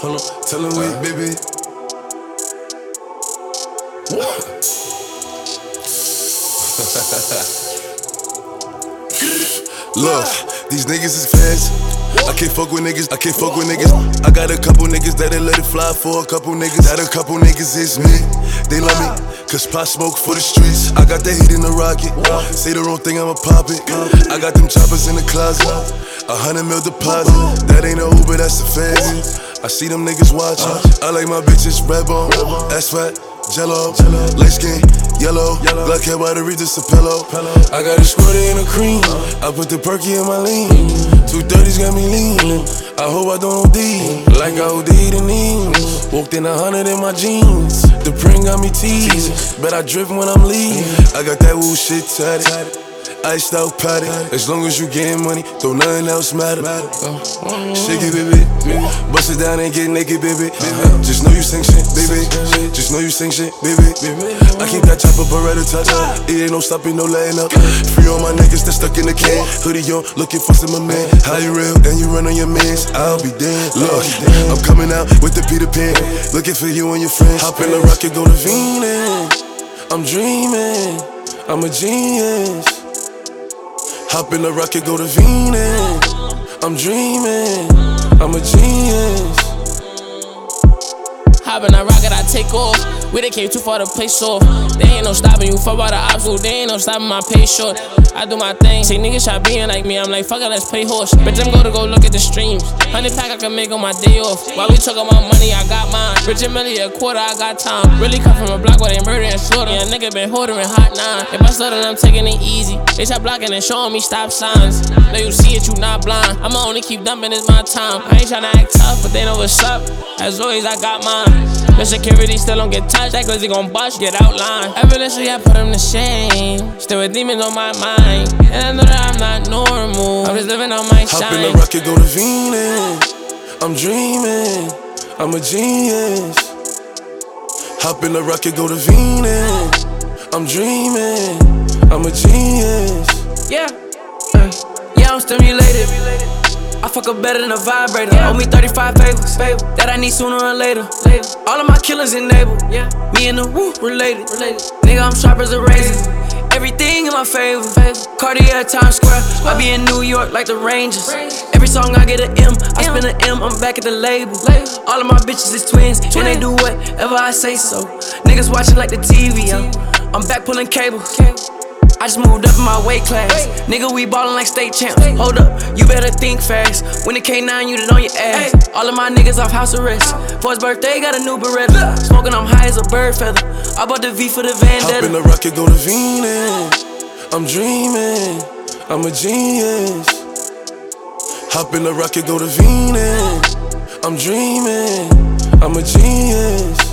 Hold on, tell him we, baby. Look, these niggas is fast. I can't fuck with niggas, I can't fuck with niggas. I got a couple niggas that'll let it fly for a couple niggas. That a couple niggas is me. They love me, cause pot smoke for the streets. I got that heat in the rocket. Say the wrong thing, I'ma pop it. I got them choppers in the closet. 100 mil deposit. That ain't a Uber, that's a fancy. I see them niggas watching. I like my bitches red bone, ass fat, jello, light skin, yellow, black hair by the Regis a pillow. I got a squirty in a cream. I put the perky in my lean. 230's got me leaning. I hope I don't OD, like I OD'd in Eames. Walked in 100 in my jeans. The print got me teased, but I drift when I'm leaving. I got that woo shit tatted, iced out patty. As long as you getting money, don't nothing else matter. Shake it, baby. Bust it down and get naked, baby. Just know you sing shit, baby. Just know you sing shit, baby. I keep that chopper Beretta touch. It ain't no stopping, no letting up. Free all my niggas that stuck in the can. Hoodie on, looking for some man. How you real and you run on your mans? I'll be damned. Look, I'm coming out with the Peter Pan. Looking for you and your friends. Hop in the rocket, go to Venus. I'm dreaming, I'm a genius. Hop in the rocket, go to Venus. I'm dreaming, I'm a genius. Hop in that rocket, I take off. We done came too far to play soft. They ain't no stopping you, fuck about the obstacle. They ain't no stopping my pay short. I do my thing, say niggas try being like me. I'm like, fuck it, let's play horse. Bitch, I'm gonna go look at the streams. 100 pack I can make on my day off. While we talk about money, I got mine. Rich and Millie a quarter, I got time. Really come from a block where they murder and slaughter. Yeah, nigga been holding hot 9. If I stutter, I'm taking it easy. They start blocking and showing me stop signs. Now you see it, you not blind. I'ma only keep dumping, it's my time. I ain't tryna act tough, but they know what's up. As always, I got mine. The security still don't get touched. That cause they gon' bust, get outlined. Evidently, I put them to shame. Still with demons on my mind. And I know that I'm not normal. I'm just living on my shine. Hop in the rocket, go to Venus. I'm dreaming, I'm a genius. Hop in the rocket, go to Venus. I'm dreaming, I'm a genius. Yeah, I'm stimulated. I fuck up better than a vibrator. Owe me 35 favors that I need sooner or later. All of my killers enabled. Me and the woo related. Nigga, I'm sharp as a razor. Everything in my favor. Cartier at Times Square. I be in New York like the Rangers. Every song I get an M. I spend an M. I'm back at the label. All of my bitches is twins, and they do whatever I say so. Niggas watching like the TV. I'm back pulling cables. I just moved up in my weight class. Nigga, we ballin' like state champs. Hold up, you better think fast. When the K9, you done on your ass. All of my niggas off house arrest. For his birthday, got a new Beretta. Smoking, I'm high as a bird feather. I bought the V for the Vendetta. Hop in the rocket, go to Venus. I'm dreaming, I'm a genius. Hop in the rocket, go to Venus. I'm dreaming, I'm a genius.